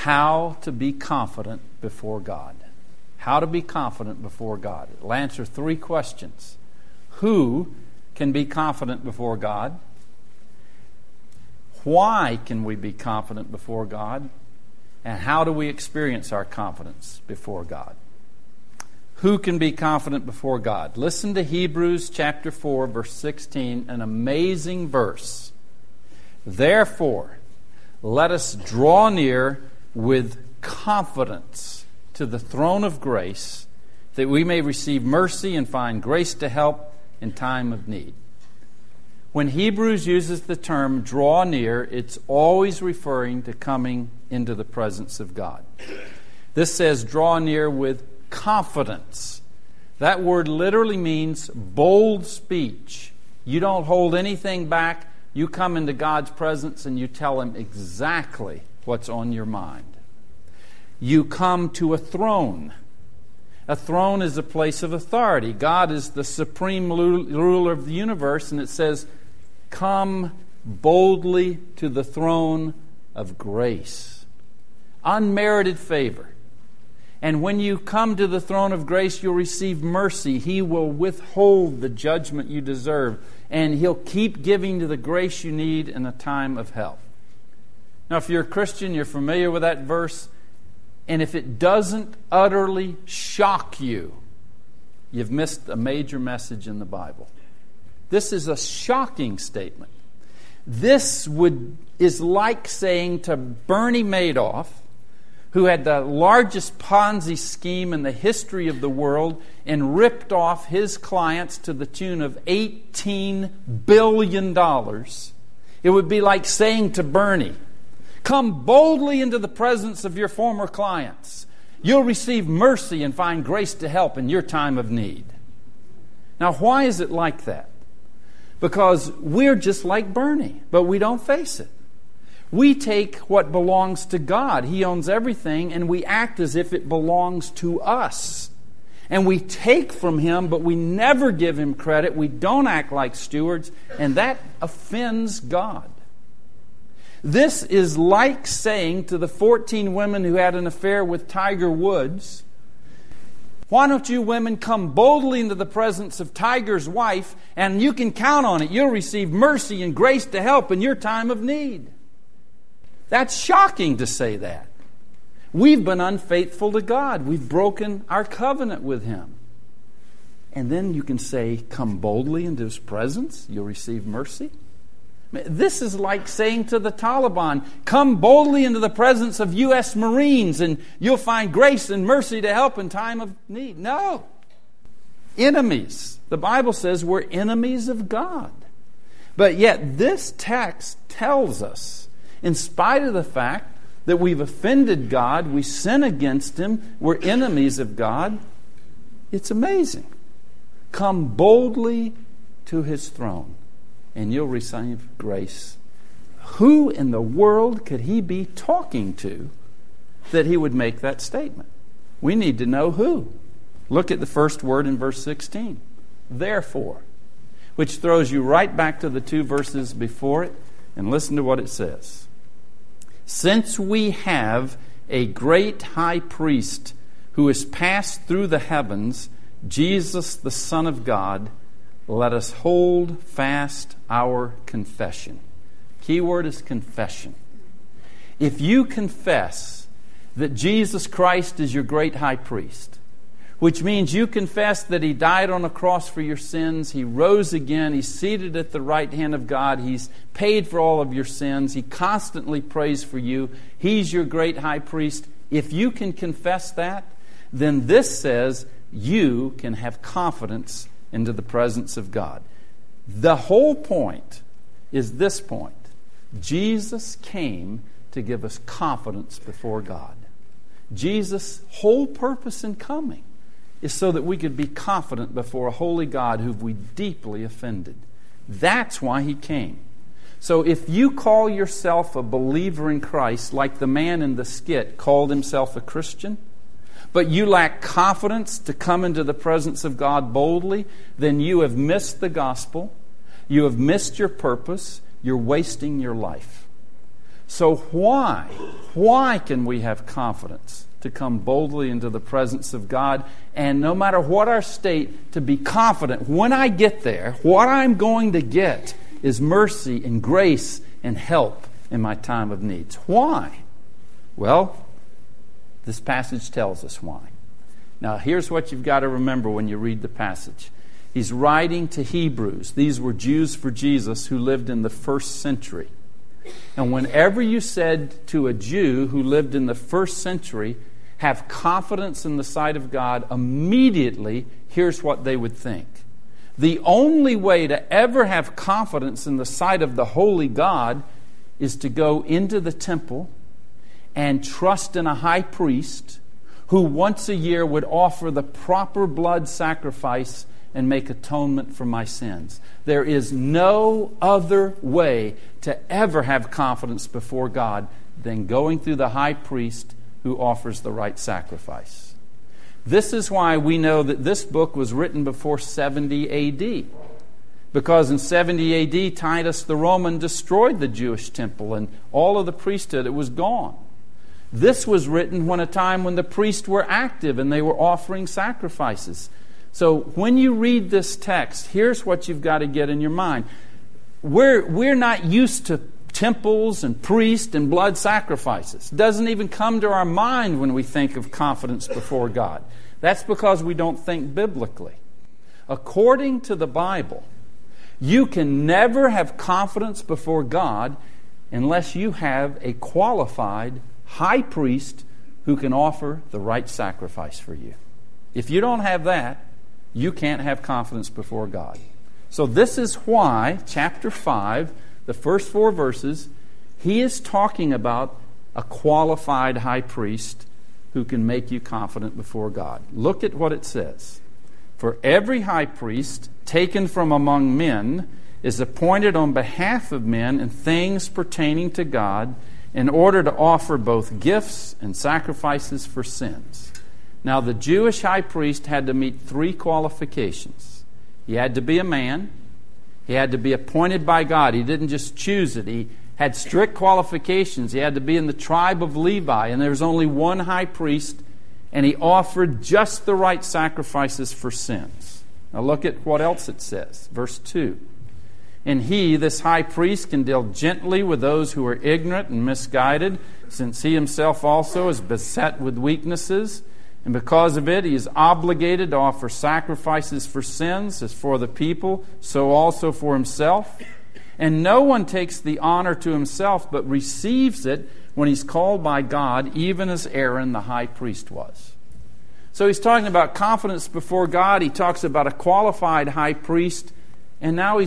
how to be confident before God. How to be confident before God. It'll answer 3 questions. Who can be confident before God? Why can we be confident before God? And how do we experience our confidence before God? Who can be confident before God? Listen to Hebrews chapter 4, verse 16, an amazing verse. Therefore, let us draw near with confidence to the throne of grace, that we may receive mercy and find grace to help in time of need. When Hebrews uses the term draw near, it's always referring to coming into the presence of God. This says draw near with confidence. That word literally means bold speech. You don't hold anything back. You come into God's presence and you tell Him exactly what's on your mind. You come to a throne. A throne is a place of authority. God is the supreme ruler of the universe, and it says, come boldly to the throne of grace. Unmerited favor. And when you come to the throne of grace, you'll receive mercy. He will withhold the judgment you deserve, and He'll keep giving you the grace you need in a time of help. Now, if you're a Christian, you're familiar with that verse, and if it doesn't utterly shock you, you've missed a major message in the Bible. This is a shocking statement. This is like saying to Bernie Madoff, who had the largest Ponzi scheme in the history of the world and ripped off his clients to the tune of $18 billion. It would be like saying to Bernie, come boldly into the presence of your former clients. You'll receive mercy and find grace to help in your time of need. Now, why is it like that? Because we're just like Bernie, but we don't face it. We take what belongs to God. He owns everything, and we act as if it belongs to us. And we take from Him, but we never give Him credit. We don't act like stewards, and that offends God. This is like saying to the 14 women who had an affair with Tiger Woods, why don't you women come boldly into the presence of Tiger's wife, and you can count on it. You'll receive mercy and grace to help in your time of need. That's shocking to say that. We've been unfaithful to God. We've broken our covenant with Him. And then you can say, come boldly into His presence. You'll receive mercy. This is like saying to the Taliban, come boldly into the presence of U.S. Marines and you'll find grace and mercy to help in time of need. No. Enemies. The Bible says we're enemies of God. But yet this text tells us, in spite of the fact that we've offended God, we sin against Him, we're enemies of God, it's amazing. Come boldly to His throne, and you'll receive grace. Who in the world could He be talking to that He would make that statement? We need to know who. Look at the first word in verse 16. Therefore, which throws you right back to the 2 verses before it, and listen to what it says. Since we have a great high priest who has passed through the heavens, Jesus, the Son of God, let us hold fast our confession. Key word is confession. If you confess that Jesus Christ is your great high priest, which means you confess that He died on a cross for your sins, He rose again, He's seated at the right hand of God, He's paid for all of your sins, He constantly prays for you, He's your great high priest. If you can confess that, then this says you can have confidence into the presence of God. The whole point is this point. Jesus came to give us confidence before God. Jesus' whole purpose in coming is so that we could be confident before a holy God who we deeply offended. That's why He came. So if you call yourself a believer in Christ, like the man in the skit called himself a Christian, but you lack confidence to come into the presence of God boldly, then you have missed the gospel, you have missed your purpose, you're wasting your life. So why why can we have confidence to come boldly into the presence of God, and no matter what our state, to be confident when I get there, what I'm going to get is mercy and grace and help in my time of needs. Why? Well, this passage tells us why. Now, here's what you've got to remember when you read the passage. He's writing to Hebrews. These were Jews for Jesus who lived in the first century. And whenever you said to a Jew who lived in the first century, have confidence in the sight of God, immediately, here's what they would think. The only way to ever have confidence in the sight of the holy God is to go into the temple and trust in a high priest who once a year would offer the proper blood sacrifice and make atonement for my sins. There is no other way to ever have confidence before God than going through the high priest who offers the right sacrifice. This is why we know that this book was written before 70 A.D. Because in 70 A.D., Titus the Roman destroyed the Jewish temple and all of the priesthood. It was gone. This was written when a time when the priests were active and they were offering sacrifices. So when you read this text, here's what you've got to get in your mind. We're not used to temples and priests and blood sacrifices. It doesn't even come to our mind when we think of confidence before God. That's because we don't think biblically. According to the Bible, you can never have confidence before God unless you have a qualified high priest who can offer the right sacrifice for you. If you don't have that, you can't have confidence before God. So this is why, chapter 5, the first 4 verses, he is talking about a qualified high priest who can make you confident before God. Look at what it says. For every high priest taken from among men is appointed on behalf of men in things pertaining to God, in order to offer both gifts and sacrifices for sins. Now, the Jewish high priest had to meet 3 qualifications. He had to be a man. He had to be appointed by God. He didn't just choose it. He had strict qualifications. He had to be in the tribe of Levi, and there was only one high priest, and he offered just the right sacrifices for sins. Now look at what else it says. Verse 2. And he, this high priest, can deal gently with those who are ignorant and misguided, since he himself also is beset with weaknesses. And because of it, he is obligated to offer sacrifices for sins, as for the people, so also for himself. And no one takes the honor to himself, but receives it when he's called by God, even as Aaron the high priest was. So he's talking about confidence before God. He talks about a qualified high priest. And now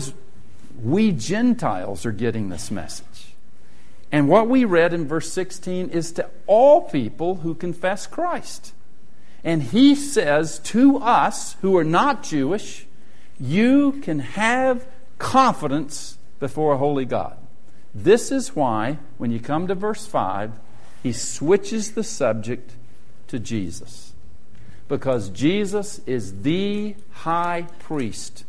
we Gentiles are getting this message. And what we read in verse 16 is to all people who confess Christ. And he says to us who are not Jewish, you can have confidence before a holy God. This is why, when you come to verse 5, he switches the subject to Jesus. Because Jesus is the high priest.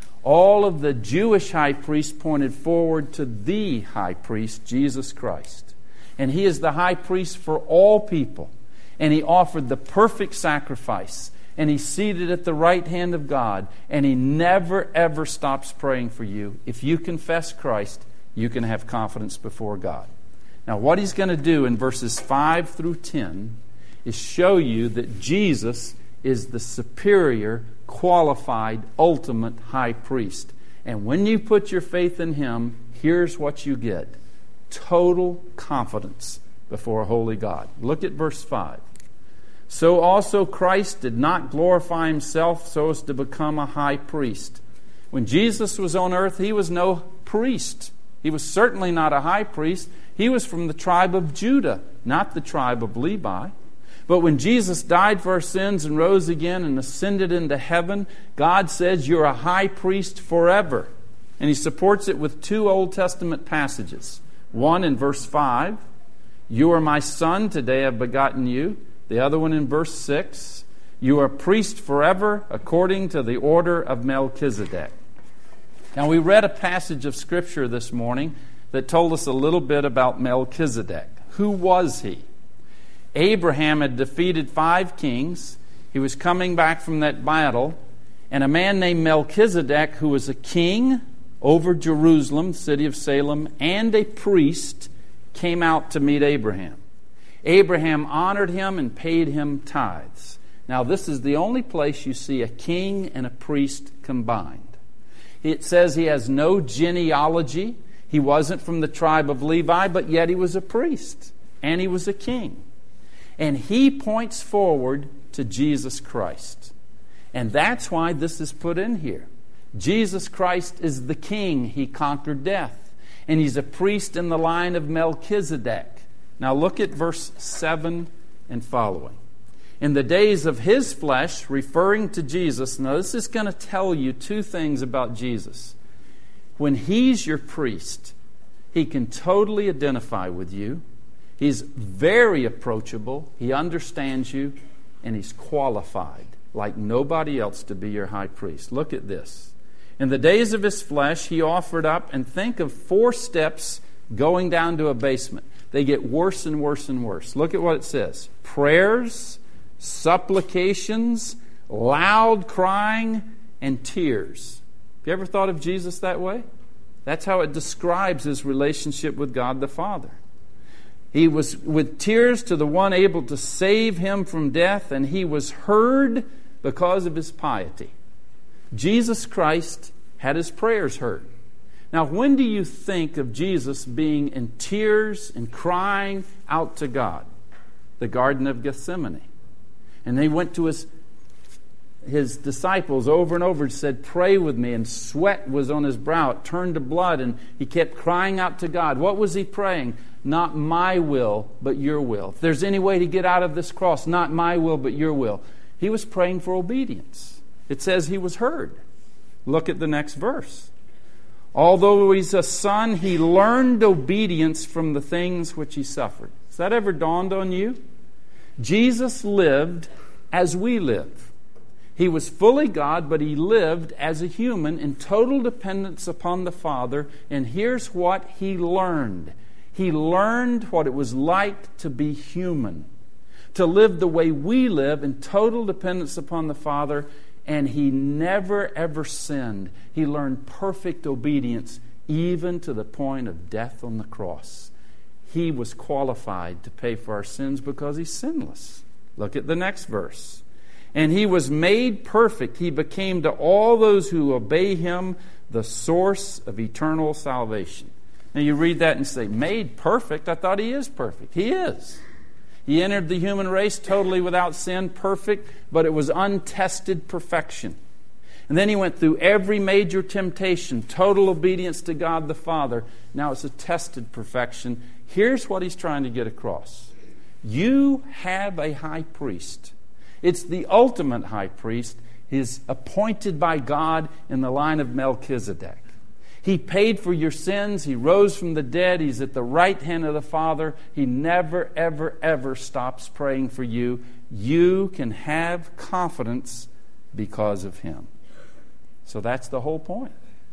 All of the Jewish high priests pointed forward to the high priest, Jesus Christ. And he is the high priest for all people. And he offered the perfect sacrifice. And he's seated at the right hand of God. And he never, ever stops praying for you. If you confess Christ, you can have confidence before God. Now, what he's going to do in verses 5 through 10 is show you that Jesus is the superior, qualified, ultimate high priest. And when you put your faith in him, here's what you get. Total confidence before a holy God. Look at verse 5. So also Christ did not glorify himself so as to become a high priest. When Jesus was on earth, he was no priest. He was certainly not a high priest. He was from the tribe of Judah, not the tribe of Levi. But when Jesus died for our sins and rose again and ascended into heaven, God says, you're a high priest forever. And he supports it with 2 Old Testament passages. One in verse 5, you are my son, today I've begotten you. The other one in verse 6, you are a priest forever according to the order of Melchizedek. Now we read a passage of Scripture this morning that told us a little bit about Melchizedek. Who was he? Abraham had defeated 5 kings. He was coming back from that battle, and a man named Melchizedek, who was a king over Jerusalem, the city of Salem, and a priest, came out to meet Abraham. Abraham honored him and paid him tithes. Now, this is the only place you see a king and a priest combined. It says he has no genealogy. He wasn't from the tribe of Levi, but yet he was a priest and he was a king. And he points forward to Jesus Christ. And that's why this is put in here. Jesus Christ is the king. He conquered death. And he's a priest in the line of Melchizedek. Now look at verse 7 and following. In the days of his flesh, referring to Jesus. Now this is going to tell you 2 things about Jesus. When he's your priest, he can totally identify with you. He's very approachable. He understands you. And he's qualified like nobody else to be your high priest. Look at this. In the days of his flesh, he offered up, and think of 4 steps going down to a basement. They get worse and worse and worse. Look at what it says. Prayers, supplications, loud crying, and tears. Have you ever thought of Jesus that way? That's how it describes his relationship with God the Father. He was with tears to the one able to save him from death, and he was heard because of his piety. Jesus Christ had his prayers heard. Now, when do you think of Jesus being in tears and crying out to God? The Garden of Gethsemane. And they went to his disciples over and over and said, "Pray with me," and sweat was on his brow. It turned to blood, and he kept crying out to God. What was he praying? Not my will, but your will. If there's any way to get out of this cross, not my will, but your will. He was praying for obedience. It says he was heard. Look at the next verse. Although he's a son, he learned obedience from the things which he suffered. Has that ever dawned on you? Jesus lived as we live. He was fully God, but he lived as a human in total dependence upon the Father. And here's what he learned. He learned what it was like to be human, to live the way we live in total dependence upon the Father. And he never, ever sinned. He learned perfect obedience, even to the point of death on the cross. He was qualified to pay for our sins because he's sinless. Look at the next verse. And he was made perfect. He became to all those who obey him the source of eternal salvation. Now you read that and say, made perfect? I thought he is perfect. He is. He entered the human race totally without sin, perfect, but it was untested perfection. And then he went through every major temptation, total obedience to God the Father. Now it's a tested perfection. Here's what he's trying to get across. You have a high priest. It's the ultimate high priest. He's appointed by God in the line of Melchizedek. He paid for your sins. He rose from the dead. He's at the right hand of the Father. He never, ever, ever stops praying for you. You can have confidence because of him. So that's the whole point.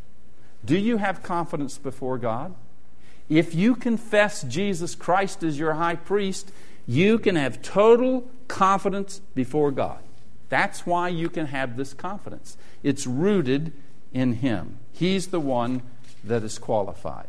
Do you have confidence before God? If you confess Jesus Christ as your high priest, you can have total confidence before God. That's why you can have this confidence. It's rooted in him. He's the one that is qualified.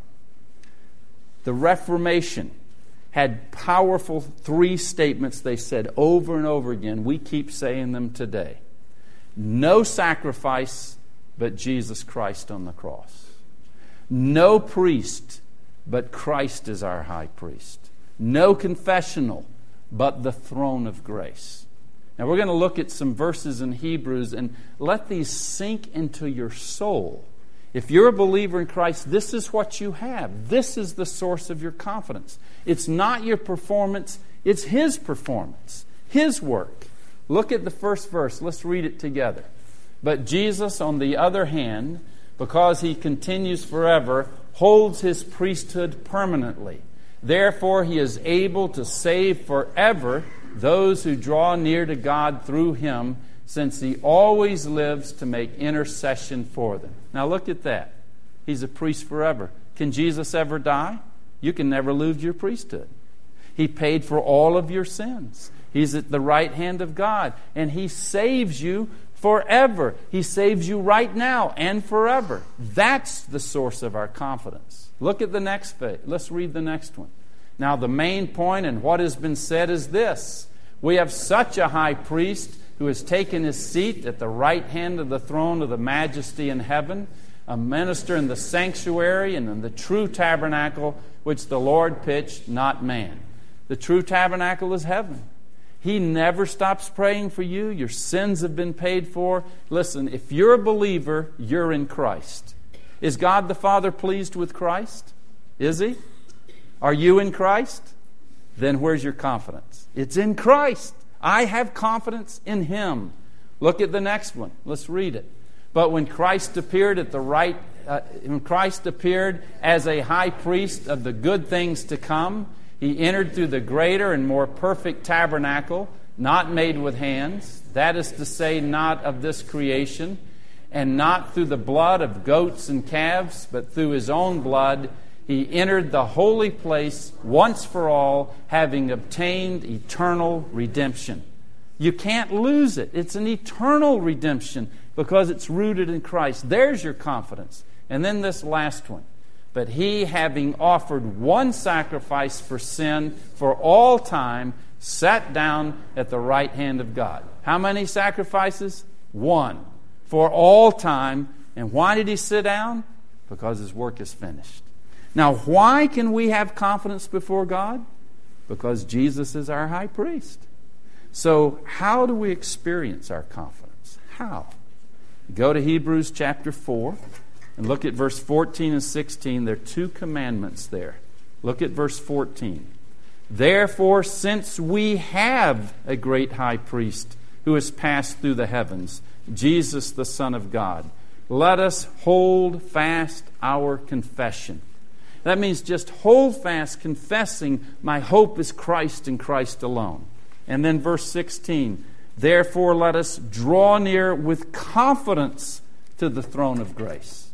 The Reformation had powerful 3 statements they said over and over again. We keep saying them today. No sacrifice but Jesus Christ on the cross. No priest but Christ is our high priest. No confessional but the throne of grace. Now we're going to look at some verses in Hebrews and let these sink into your soul. If you're a believer in Christ, this is what you have. This is the source of your confidence. It's not your performance, it's his performance, his work. Look at the first verse. Let's read it together. But Jesus, on the other hand, because he continues forever, holds his priesthood permanently. Therefore, he is able to save forever those who draw near to God through him, since he always lives to make intercession for them. Now look at that. He's a priest forever. Can Jesus ever die? You can never lose your priesthood. He paid for all of your sins. He's at the right hand of God, and He saves you forever. He saves you right now and forever. That's the source of our confidence. Look at the next page. Let's read the next one. Now, the main point in what has been said is this: we have such a high priest who has taken his seat at the right hand of the throne of the majesty in heaven, a minister in the sanctuary and in the true tabernacle which the Lord pitched, not man. The true tabernacle is heaven. He never stops praying for you. Your sins have been paid for. Listen, if you're a believer, you're in Christ. Is God the Father pleased with Christ? Is He? Are you in Christ? Then where's your confidence? It's in Christ. I have confidence in Him. Look at the next one. Let's read it. But when Christ appeared as a high priest of the good things to come, He entered through the greater and more perfect tabernacle, not made with hands, that is to say, not of this creation, and not through the blood of goats and calves, but through His own blood, He entered the holy place once for all, having obtained eternal redemption. You can't lose it. It's an eternal redemption because it's rooted in Christ. There's your confidence. And then this last one. But He, having offered one sacrifice for sin for all time, sat down at the right hand of God. How many sacrifices? One. For all time. And why did He sit down? Because His work is finished. Now, why can we have confidence before God? Because Jesus is our high priest. So, how do we experience our confidence? How? Go to Hebrews chapter 4 and look at verse 14 and 16. There are two commandments there. Look at verse 14. Therefore, since we have a great high priest who has passed through the heavens, Jesus the Son of God, let us hold fast our confession. That means just hold fast, confessing my hope is Christ and Christ alone. And then verse 16, therefore let us draw near with confidence to the throne of grace.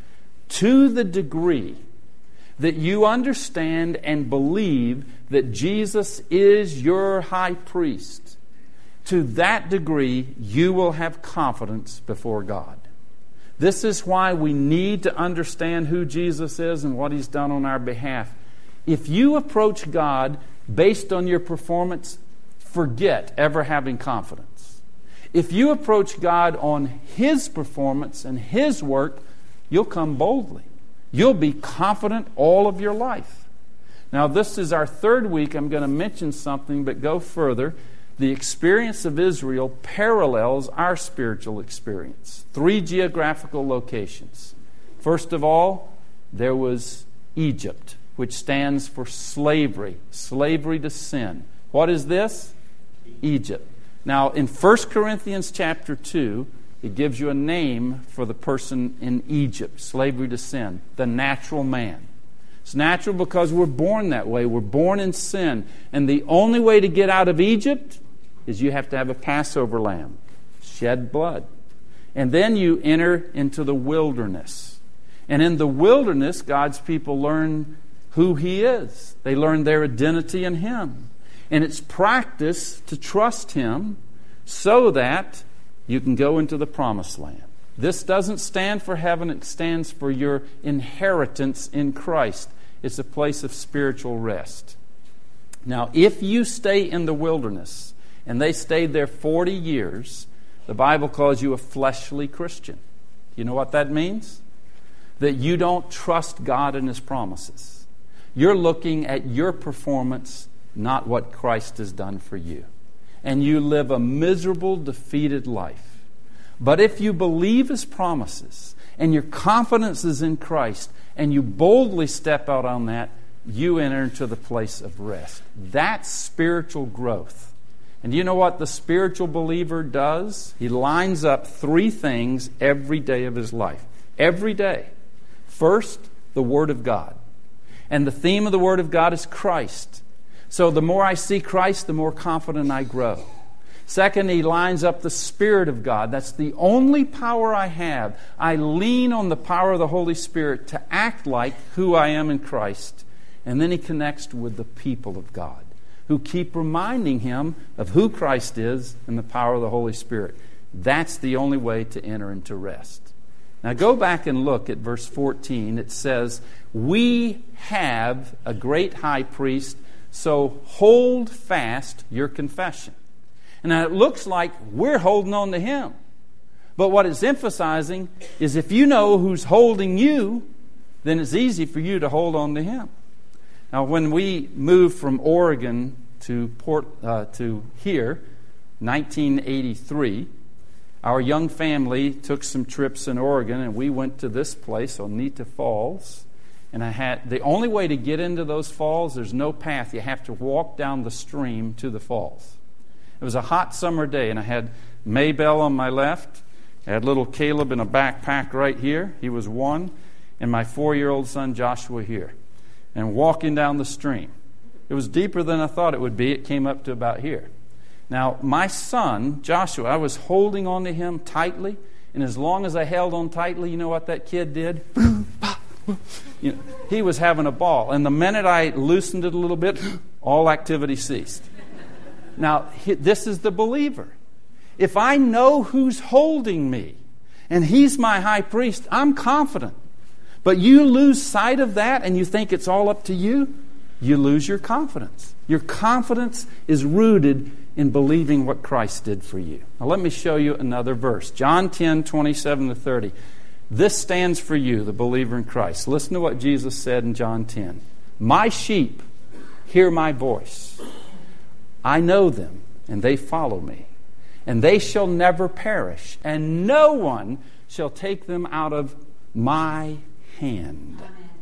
To the degree that you understand and believe that Jesus is your high priest, to that degree you will have confidence before God. This is why we need to understand who Jesus is and what He's done on our behalf. If you approach God based on your performance, forget ever having confidence. If you approach God on His performance and His work, you'll come boldly. You'll be confident all of your life. Now, this is our third week. I'm going to mention something, but go further. The experience of Israel parallels our spiritual experience. 3 geographical locations. First of all, there was Egypt, which stands for slavery to sin. What is this? Egypt. Now, in 1 Corinthians chapter 2, it gives you a name for the person in Egypt, slavery to sin, the natural man. It's natural because we're born that way. We're born in sin. And the only way to get out of Egypt is you have to have a Passover lamb, shed blood. And then you enter into the wilderness. And in the wilderness, God's people learn who He is. They learn their identity in Him. And it's practice to trust Him so that you can go into the promised land. This doesn't stand for heaven. It stands for your inheritance in Christ. It's a place of spiritual rest. Now, if you stay in the wilderness, and they stayed there 40 years, the Bible calls you a fleshly Christian. You know what that means? That you don't trust God and His promises. You're looking at your performance, not what Christ has done for you. And you live a miserable, defeated life. But if you believe His promises, and your confidence is in Christ, and you boldly step out on that, you enter into the place of rest. That's spiritual growth. And you know what the spiritual believer does? He lines up 3 things every day of his life. Every day. First, the Word of God. And the theme of the Word of God is Christ. So the more I see Christ, the more confident I grow. Second, he lines up the Spirit of God. That's the only power I have. I lean on the power of the Holy Spirit to act like who I am in Christ. And then he connects with the people of God. who keep reminding him of who Christ is and the power of the Holy Spirit. That's the only way to enter into rest. Now go back and look at verse 14. It says, "We have a great high priest, so hold fast your confession." And now it looks like we're holding on to him. But what it's emphasizing is if you know who's holding you, then it's easy for you to hold on to him. Now, when we moved from Oregon to here, 1983, our young family took some trips in Oregon, and we went to this place, Oneida Falls. And the only way to get into those falls, there's no path. You have to walk down the stream to the falls. It was a hot summer day, and I had Maybelle on my left. I had little Caleb in a backpack right here. He was 1. And my 4-year-old son Joshua here. And walking down the stream. It was deeper than I thought it would be. It came up to about here. Now, my son, Joshua, I was holding on to him tightly. And as long as I held on tightly, you know what that kid did? He was having a ball. And the minute I loosened it a little bit, all activity ceased. Now, this is the believer. If I know who's holding me, and he's my high priest, I'm confident. But you lose sight of that and you think it's all up to you, you lose your confidence. Your confidence is rooted in believing what Christ did for you. Now let me show you another verse. John 10:27-30. This stands for you, the believer in Christ. Listen to what Jesus said in John 10. "My sheep hear my voice. I know them, and they follow me. And they shall never perish, and no one shall take them out of my hand.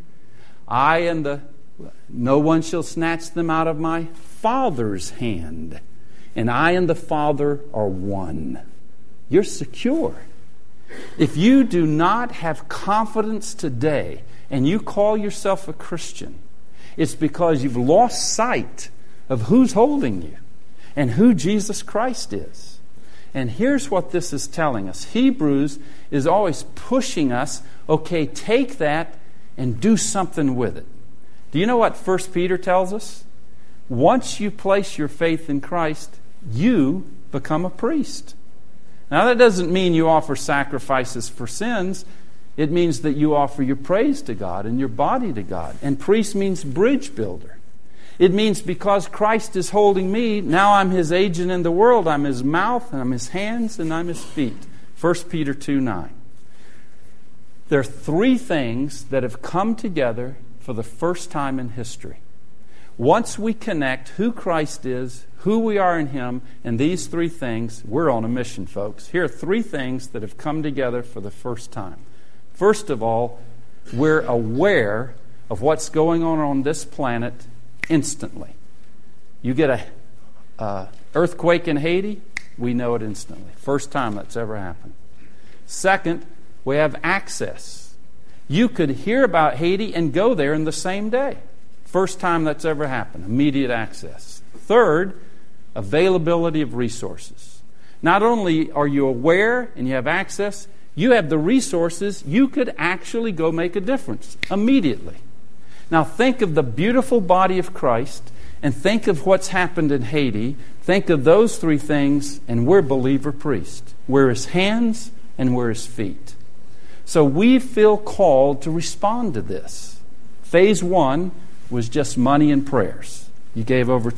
No one shall snatch them out of my Father's hand. And I and the Father are one." You're secure. If you do not have confidence today and you call yourself a Christian, it's because you've lost sight of who's holding you and who Jesus Christ is. And here's what this is telling us. Hebrews is always pushing us, okay, take that and do something with it. Do you know what 1 Peter tells us? Once you place your faith in Christ, you become a priest. Now that doesn't mean you offer sacrifices for sins. It means that you offer your praise to God and your body to God. And priest means bridge builder. It means because Christ is holding me, now I'm His agent in the world. I'm His mouth, and I'm His hands, and I'm His feet. 1 Peter 2:9. There are 3 things that have come together for the first time in history. Once we connect who Christ is, who we are in Him, and these 3 things, we're on a mission, folks. Here are 3 things that have come together for the first time. First of all, we're aware of what's going on this planet instantly. You get a earthquake in Haiti, we know it instantly. First time that's ever happened. Second, we have access. You could hear about Haiti and go there in the same day. First time that's ever happened. Immediate access. Third, availability of resources. Not only are you aware and you have access, you have the resources. You could actually go make a difference immediately. Now think of the beautiful body of Christ and think of what's happened in Haiti. Think of those 3 things, and we're believer priest. We're His hands and we're His feet. So we feel called to respond to this. Phase 1 was just money and prayers. You gave over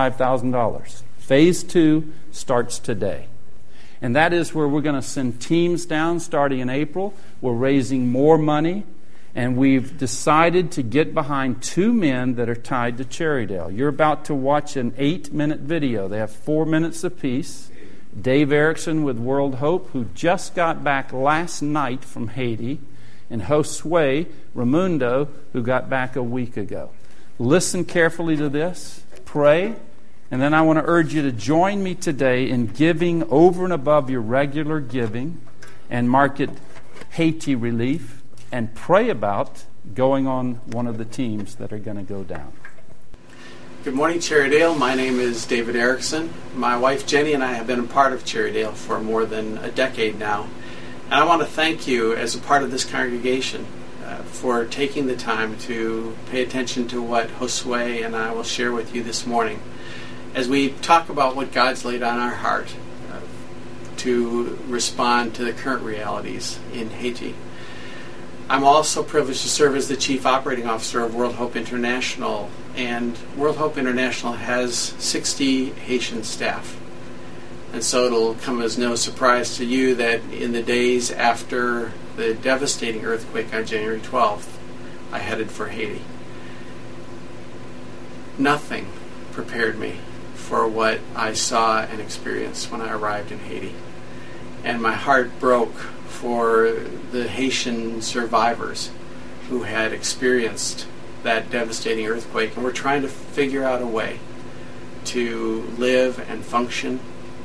$25,000. Phase 2 starts today. And that is where we're going to send teams down starting in April. We're raising more money. And we've decided to get behind 2 men that are tied to Cherrydale. You're about to watch an 8-minute video. They have 4 minutes apiece. Dave Erickson with World Hope, who just got back last night from Haiti, and Josue Ramundo, who got back a week ago. Listen carefully to this, pray, and then I want to urge you to join me today in giving over and above your regular giving and mark it Haiti Relief, and pray about going on one of the teams that are going to go down. Good morning, Cherrydale. My name is David Erickson. My wife Jenny and I have been a part of Cherrydale for more than a decade now. And I want to thank you as a part of this congregation. for taking the time to pay attention to what Josue and I will share with you this morning as we talk about what God's laid on our heart to respond to the current realities in Haiti. I'm also privileged to serve as the Chief Operating Officer of World Hope International, and World Hope International has 60 Haitian staff. And so it'll come as no surprise to you that in the days after the devastating earthquake on January 12th, I headed for Haiti. Nothing prepared me for what I saw and experienced when I arrived in Haiti. And my heart broke for the Haitian survivors who had experienced that devastating earthquake and were trying to figure out a way to live and function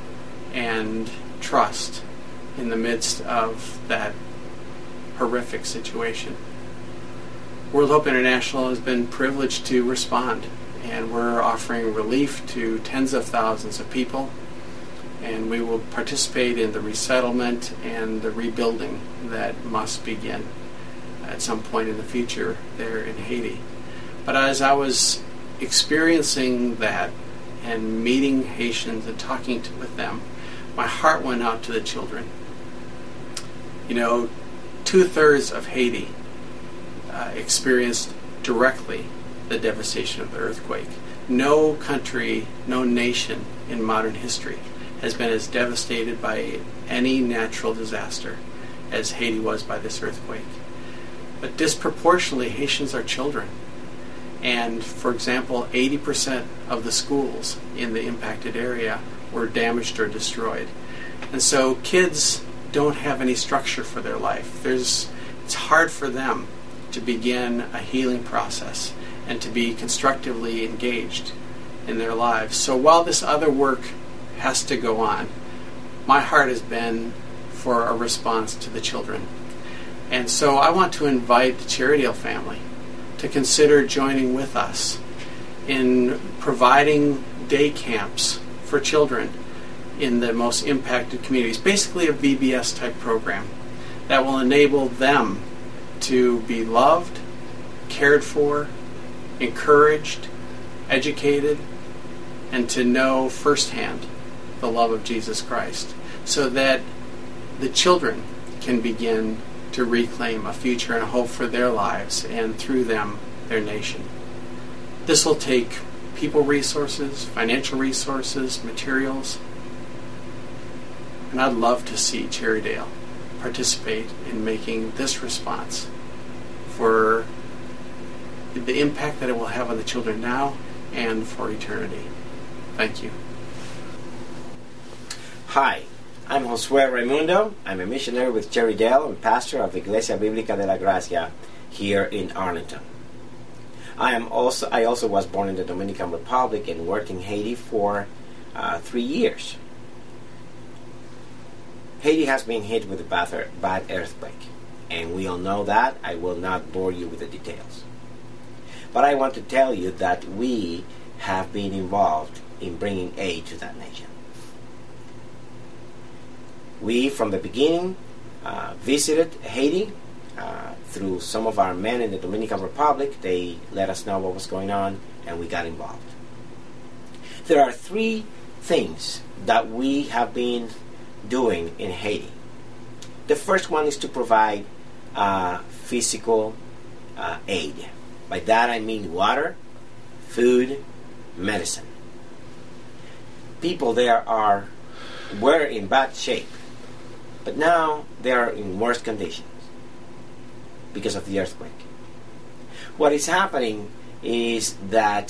and trust in the midst of that horrific situation. World Hope International has been privileged to respond, and we're offering relief to tens of thousands of people, and we will participate in the resettlement and the rebuilding that must begin at some point in the future there in Haiti. But as I was experiencing that and meeting Haitians and talking with them, my heart went out to the children. You know, 2/3 of Haiti experienced directly the devastation of the earthquake. No country, no nation in modern history has been as devastated by any natural disaster as Haiti was by this earthquake. But disproportionately, Haitians are children. And, for example, 80% of the schools in the impacted area were damaged or destroyed. And so kids don't have any structure for their life. It's hard for them to begin a healing process and to be constructively engaged in their lives. So while this other work has to go on, my heart has been for a response to the children. And so I want to invite the Cherrydale family to consider joining with us in providing day camps for children in the most impacted communities, basically a VBS type program that will enable them to be loved, cared for, encouraged, educated, and to know firsthand the love of Jesus Christ, so that the children can begin to reclaim a future and a hope for their lives, and through them, their nation. This will take people resources, financial resources, materials, and I'd love to see Cherrydale participate in making this response for the impact that it will have on the children now and for eternity. Thank you. Hi, I'm Josue Raimundo. I'm a missionary with Cherrydale and pastor of Iglesia Biblica de la Gracia here in Arlington. I also was born in the Dominican Republic and worked in Haiti for 3 years. Haiti has been hit with a bad earthquake, and we all know that. I will not bore you with the details. But I want to tell you that we have been involved in bringing aid to that nation. We, from the beginning, visited Haiti through some of our men in the Dominican Republic. They let us know what was going on, and we got involved. There are 3 things that we have been doing in Haiti. The first one is to provide physical aid. By that I mean water, food, medicine. People there were in bad shape, but now they are in worse conditions because of the earthquake. What is happening is that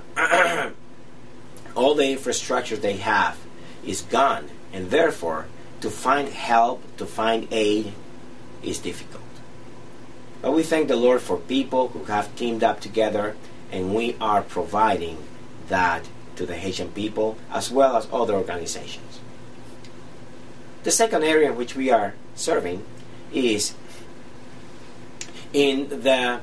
all the infrastructure they have is gone, and therefore to find help, to find aid is difficult. But we thank the Lord for people who have teamed up together, and we are providing that to the Haitian people as well as other organizations. The second area in which we are serving is in the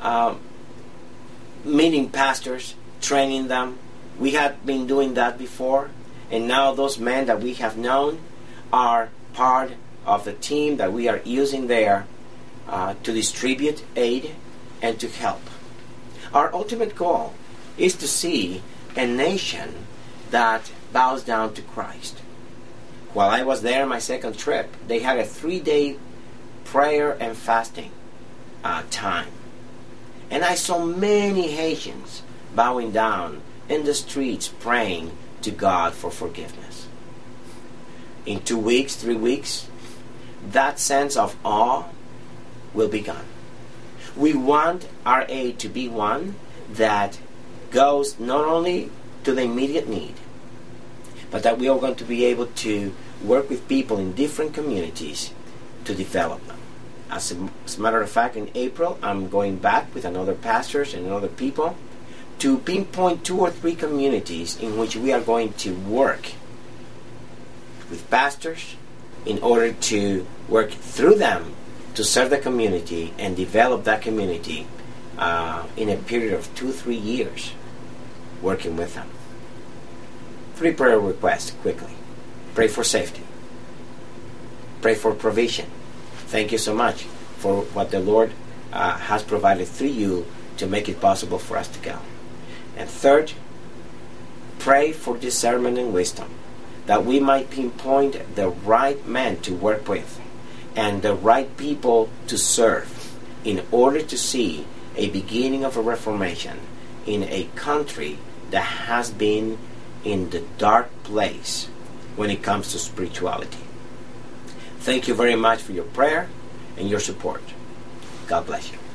meeting pastors, training them. We have been doing that before, and now those men that we have known are part of the team that we are using there to distribute aid, and to help. Our ultimate goal is to see a nation that bows down to Christ. While I was there on my second trip, they had a 3-day prayer and fasting time. And I saw many Haitians bowing down in the streets praying to God for forgiveness. In 2 weeks, 3 weeks, that sense of awe will be gone. We want our aid to be one that goes not only to the immediate need, but that we are going to be able to work with people in different communities to develop them. As a matter of fact, in April, I'm going back with another pastors and other people to pinpoint 2 or 3 communities in which we are going to work with pastors in order to work through them to serve the community and develop that community in a period of 2-3 years, working with them. 3 prayer requests quickly. Pray for safety. Pray for provision. Thank you so much for what the Lord has provided through you to make it possible for us to go. And third, pray for discernment and wisdom, that we might pinpoint the right men to work with and the right people to serve in order to see a beginning of a reformation in a country that has been in the dark place when it comes to spirituality. Thank you very much for your prayer and your support. God bless you.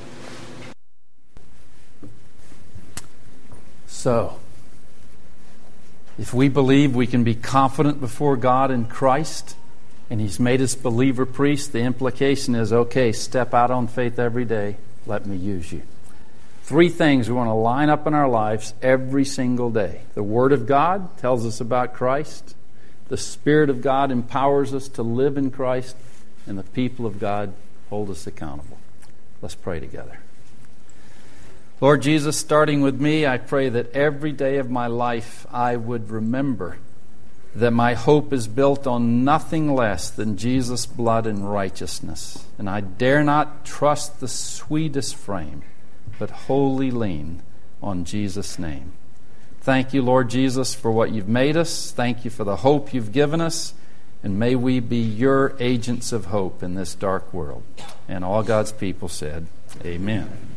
So, if we believe we can be confident before God in Christ, and He's made us believer priests, the implication is, okay, step out on faith every day. Let me use you. 3 things we want to line up in our lives every single day. The Word of God tells us about Christ. The Spirit of God empowers us to live in Christ. And the people of God hold us accountable. Let's pray together. Lord Jesus, starting with me, I pray that every day of my life I would remember that my hope is built on nothing less than Jesus' blood and righteousness. And I dare not trust the sweetest frame, but wholly lean on Jesus' name. Thank you, Lord Jesus, for what you've made us. Thank you for the hope you've given us. And may we be your agents of hope in this dark world. And all God's people said, amen.